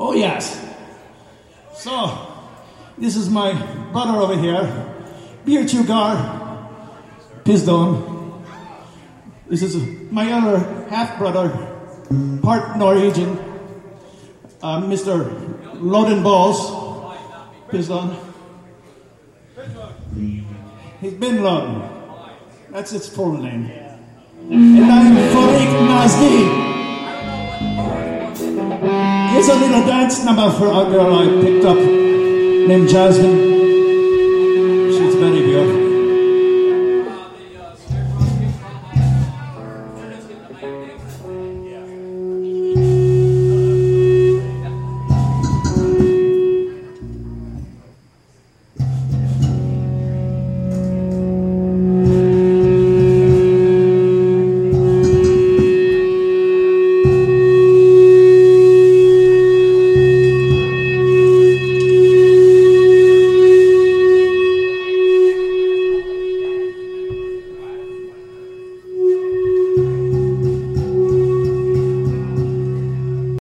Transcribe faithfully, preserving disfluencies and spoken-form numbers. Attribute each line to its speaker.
Speaker 1: Oh, yes. So, this is my brother over here, Beer Tugar, Pisdon. This is my other half-brother, part Norwegian, uh, Mister Loden Balls, Pisdon. He's Bin Laden. That's its full name. And I'm Farik Nazdi. Here's a little dance number for a girl I picked up named Jasmine.